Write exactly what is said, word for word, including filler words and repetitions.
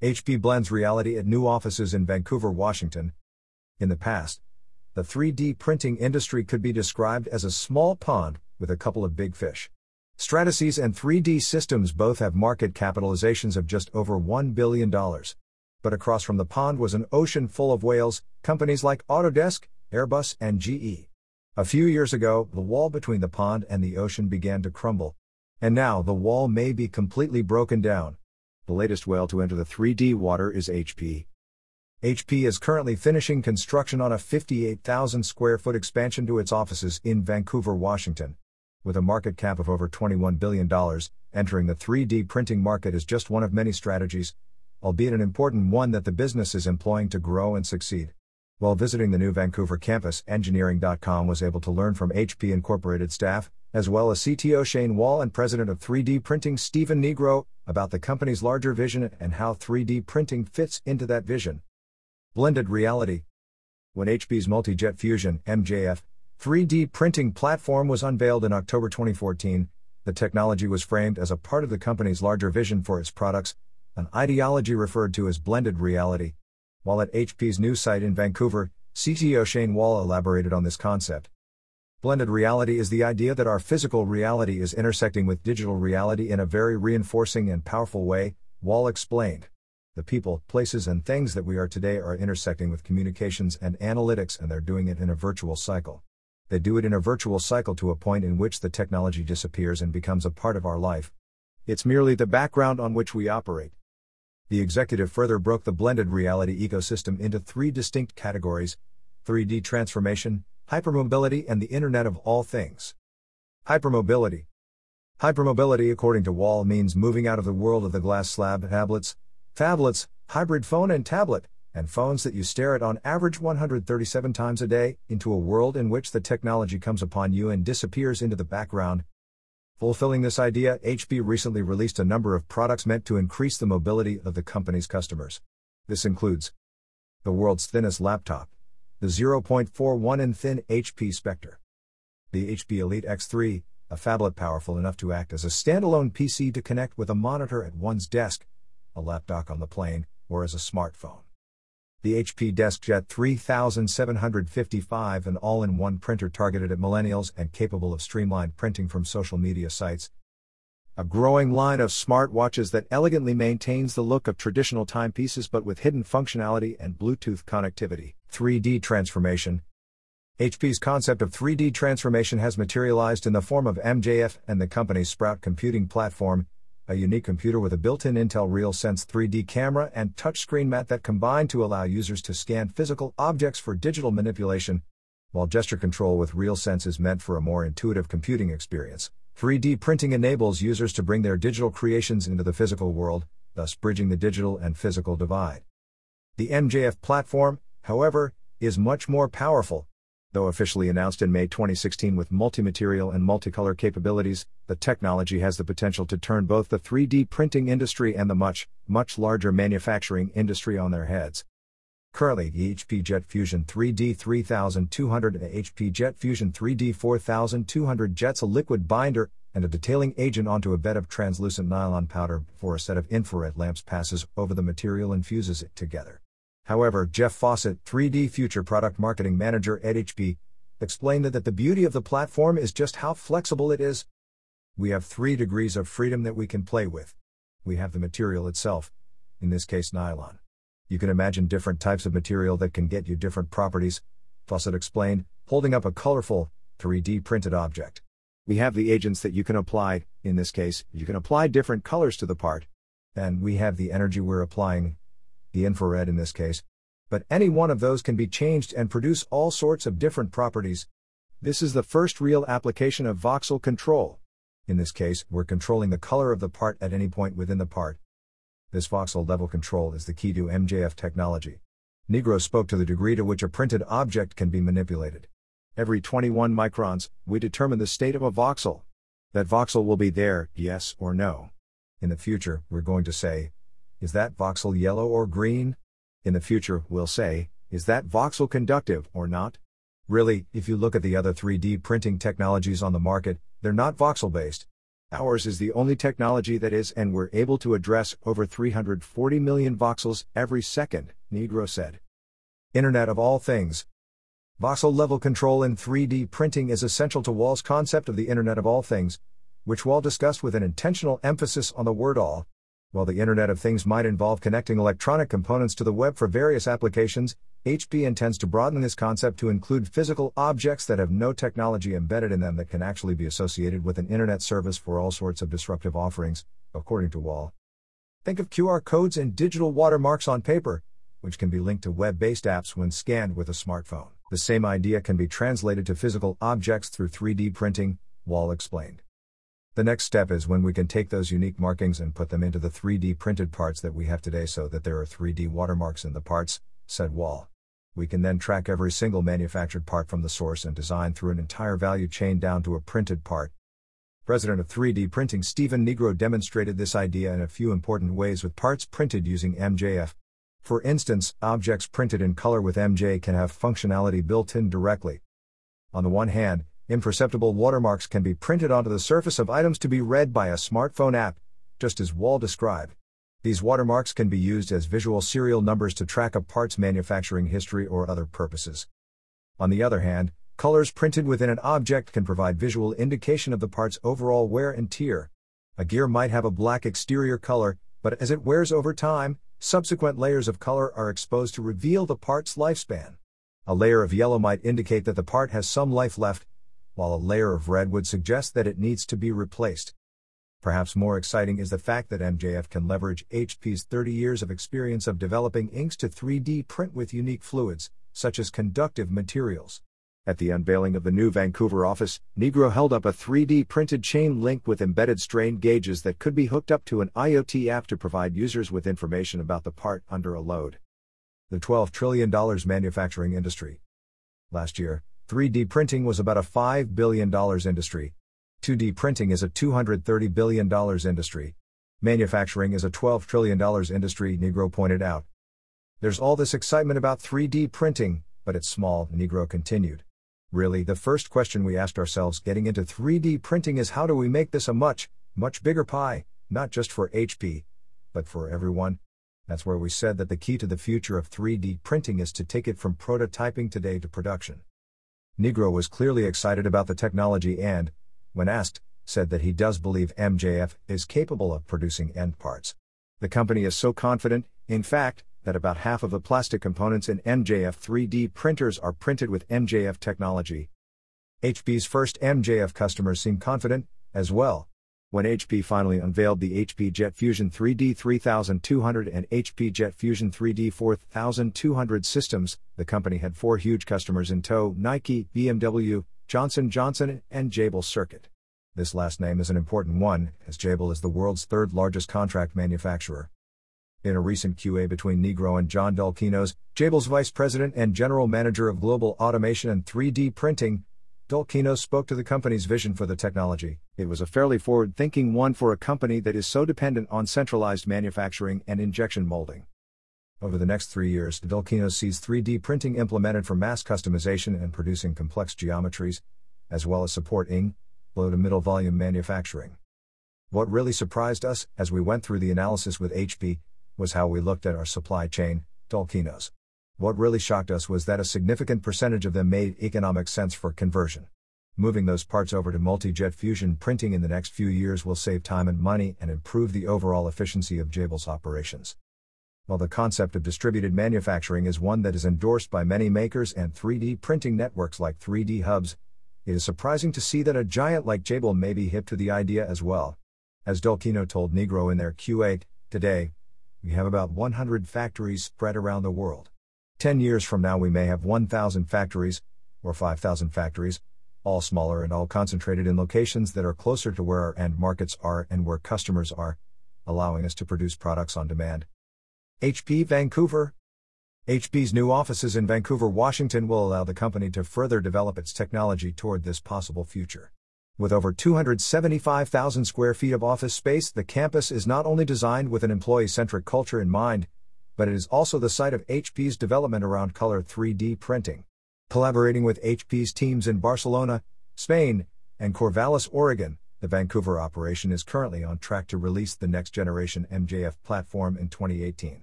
H P blends reality at new offices in Vancouver, Washington. In the past, the three D printing industry could be described as a small pond with a couple of big fish. Stratasys and three D Systems both have market capitalizations of just over one billion dollars. But across from the pond was an ocean full of whales, companies like Autodesk, Airbus, and G E. A few years ago, the wall between the pond and the ocean began to crumble. And now the wall may be completely broken down. The latest whale to enter the three D water is H P. H P is currently finishing construction on a fifty-eight thousand square foot expansion to its offices in Vancouver, Washington. With a market cap of over twenty-one billion dollars, entering the three D printing market is just one of many strategies, albeit an important one that the business is employing to grow and succeed. While visiting the new Vancouver campus, engineering dot com was able to learn from H P Incorporated staff, as well as C T O Shane Wall and President of three D Printing Stephen Negro, about the company's larger vision and how three D printing fits into that vision. Blended reality. When H P's Multi-Jet Fusion M J F three D printing platform was unveiled in October twenty fourteen, the technology was framed as a part of the company's larger vision for its products, an ideology referred to as blended reality. While at H P's new site in Vancouver, C T O Shane Wall elaborated on this concept. Blended reality is the idea that our physical reality is intersecting with digital reality in a very reinforcing and powerful way, Wall explained. The people, places, and things that we are today are intersecting with communications and analytics, and they're doing it in a virtual cycle. They do it in a virtual cycle to a point in which the technology disappears and becomes a part of our life. It's merely the background on which we operate. The executive further broke the blended reality ecosystem into three distinct categories: three D transformation, hypermobility, and the Internet of All Things. Hypermobility. Hypermobility, according to Wall, means moving out of the world of the glass slab tablets, phablets, hybrid phone and tablet, and phones that you stare at on average one hundred thirty-seven times a day, into a world in which the technology comes upon you and disappears into the background. Fulfilling this idea, H P recently released a number of products meant to increase the mobility of the company's customers. This includes the world's thinnest laptop, the zero point four one inch thin H P Spectre, the H P Elite X three, a phablet powerful enough to act as a standalone P C to connect with a monitor at one's desk, a laptop on the plane, or as a smartphone. The H P DeskJet three thousand seven hundred fifty-five, an all-in-one printer targeted at millennials and capable of streamlined printing from social media sites. A growing line of smartwatches that elegantly maintains the look of traditional timepieces but with hidden functionality and Bluetooth connectivity. three D transformation. H P's concept of three D transformation has materialized in the form of M J F and the company's Sprout computing platform, a unique computer with a built-in Intel RealSense three D camera and touchscreen mat that combine to allow users to scan physical objects for digital manipulation. While gesture control with RealSense is meant for a more intuitive computing experience, three D printing enables users to bring their digital creations into the physical world, thus bridging the digital and physical divide. The M J F platform, however, is much more powerful. Though officially announced in May twenty sixteen with multi-material and multicolor capabilities, the technology has the potential to turn both the three D printing industry and the much, much larger manufacturing industry on their heads. Currently, the H P Jet Fusion three D three thousand two hundred and H P Jet Fusion three D four thousand two hundred jets a liquid binder and a detailing agent onto a bed of translucent nylon powder before a set of infrared lamps passes over the material and fuses it together. However, Jeff Fawcett, three D Future Product Marketing Manager at H P, explained that the beauty of the platform is just how flexible it is. We have three degrees of freedom that we can play with. We have the material itself, in this case nylon. You can imagine different types of material that can get you different properties, Fawcett explained, holding up a colorful, three D printed object. We have the agents that you can apply, in this case, you can apply different colors to the part. And we have the energy we're applying, the infrared in this case, but any one of those can be changed and produce all sorts of different properties. This is the first real application of voxel control. In this case, we're controlling the color of the part at any point within the part. This voxel level control is the key to M J F technology. Negro spoke to the degree to which a printed object can be manipulated. Every twenty-one microns, we determine the state of a voxel. That voxel will be there, yes or no. In the future, we're going to say, is that voxel yellow or green? In the future, we'll say, is that voxel conductive or not? Really, if you look at the other three D printing technologies on the market, they're not voxel-based. Ours is the only technology that is, and we're able to address over three hundred forty million voxels every second, Negro said. Internet of All Things. Voxel level control in three D printing is essential to Wall's concept of the Internet of All Things, which Wall discussed with an intentional emphasis on the word all. While the Internet of Things might involve connecting electronic components to the web for various applications, H P intends to broaden this concept to include physical objects that have no technology embedded in them that can actually be associated with an Internet service for all sorts of disruptive offerings, according to Wall. Think of Q R codes and digital watermarks on paper, which can be linked to web-based apps when scanned with a smartphone. The same idea can be translated to physical objects through three D printing, Wall explained. The next step is when we can take those unique markings and put them into the three D printed parts that we have today so that there are three D watermarks in the parts, said Wall. We can then track every single manufactured part from the source and design through an entire value chain down to a printed part. President of three D Printing Stephen Negro demonstrated this idea in a few important ways with parts printed using M J F. For instance, objects printed in color with M J can have functionality built in directly. On the one hand, imperceptible watermarks can be printed onto the surface of items to be read by a smartphone app, just as Wall described. These watermarks can be used as visual serial numbers to track a part's manufacturing history or other purposes. On the other hand, colors printed within an object can provide visual indication of the part's overall wear and tear. A gear might have a black exterior color, but as it wears over time, subsequent layers of color are exposed to reveal the part's lifespan. A layer of yellow might indicate that the part has some life left, while a layer of red would suggest that it needs to be replaced. Perhaps more exciting is the fact that M J F can leverage H P's thirty years of experience of developing inks to three D print with unique fluids, such as conductive materials. At the unveiling of the new Vancouver office, Negro held up a three D printed chain link with embedded strain gauges that could be hooked up to an IoT app to provide users with information about the part under a load. The twelve trillion dollars manufacturing industry. Last year, three D printing was about a five billion dollars industry. two D printing is a two hundred thirty billion dollars industry. Manufacturing is a twelve trillion dollars industry, Negro pointed out. There's all this excitement about three D printing, but it's small, Negro continued. Really, the first question we asked ourselves getting into three D printing is how do we make this a much, much bigger pie, not just for H P, but for everyone? That's where we said that the key to the future of three D printing is to take it from prototyping today to production. Negro was clearly excited about the technology and, when asked, said that he does believe M J F is capable of producing end parts. The company is so confident, in fact, that about half of the plastic components in M J F three D printers are printed with M J F technology. H P's first M J F customers seem confident, as well. When H P finally unveiled the H P Jet Fusion three D three thousand two hundred and H P Jet Fusion three D four thousand two hundred systems, the company had four huge customers in tow: Nike, B M W, Johnson and Johnson, and Jabil Circuit. This last name is an important one, as Jabil is the world's third largest contract manufacturer. In a recent Q A between Negro and John Dulkinos, Jabil's vice president and general manager of global automation and three D printing, Dulkinos spoke to the company's vision for the technology. It was a fairly forward-thinking one for a company that is so dependent on centralized manufacturing and injection molding. Over the next three years, Dulkinos sees three D printing implemented for mass customization and producing complex geometries, as well as supporting low to middle volume manufacturing. What really surprised us, as we went through the analysis with H P, was how we looked at our supply chain, Dulkinos. What really shocked us was that a significant percentage of them made economic sense for conversion. Moving those parts over to multi-jet fusion printing in the next few years will save time and money and improve the overall efficiency of Jabil's operations. While the concept of distributed manufacturing is one that is endorsed by many makers and three D printing networks like three D Hubs, it is surprising to see that a giant like Jabil may be hip to the idea as well. As Dulkino told Negro in their Q A, today, we have about one hundred factories spread around the world. Ten years from now we may have one thousand factories, or five thousand factories, all smaller and all concentrated in locations that are closer to where our end markets are and where customers are, allowing us to produce products on demand. H P Vancouver. H P's new offices in Vancouver, Washington will allow the company to further develop its technology toward this possible future. With over two hundred seventy-five thousand square feet of office space, the campus is not only designed with an employee-centric culture in mind, but it is also the site of H P's development around color three D printing. Collaborating with H P's teams in Barcelona, Spain, and Corvallis, Oregon, The Vancouver operation is currently on track to release the next generation M J F platform in twenty eighteen.